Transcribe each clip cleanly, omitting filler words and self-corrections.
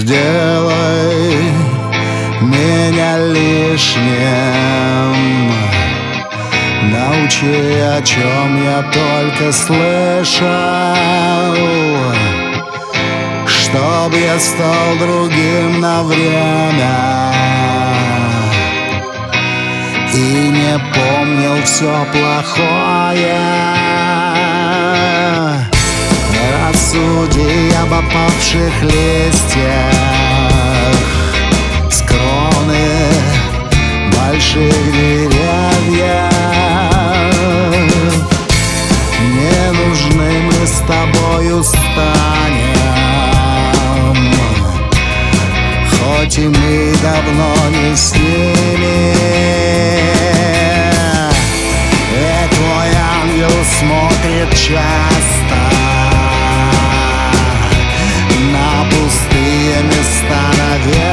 Сделай меня лишним, научи, о чем я только слышал, чтоб я стал другим на время и не помнил все плохое. Рассуди об опавших листьях с кроны больших деревьев. Не нужны мы с тобою станем, хоть и мы давно не с ними. И твой ангел смотрит часто на пустые места на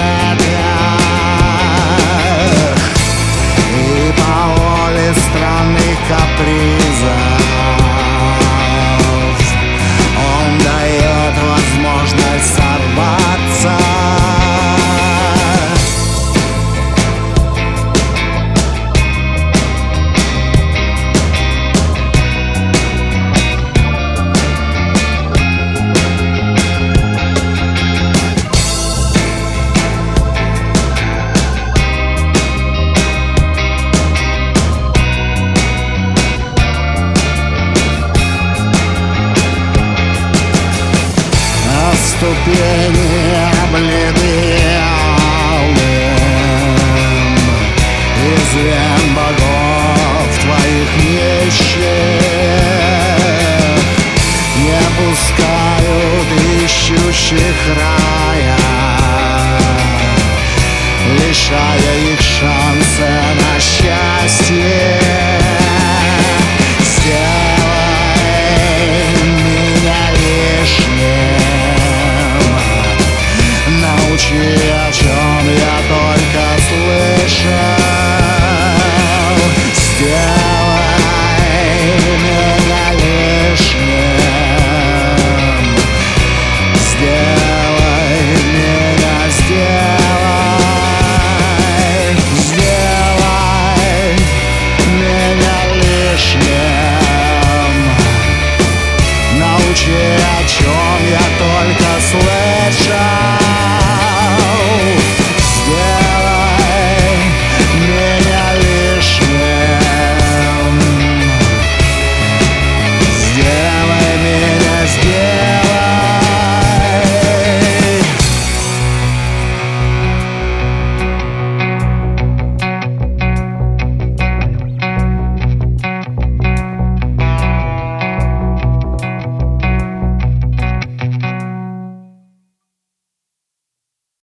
ветрах, и по воле странных капризов он дает возможность сорваться. Ступени облиты алым, из вен богов твоих нищих не пускают ищущих рая, лишая их шанса на счастье.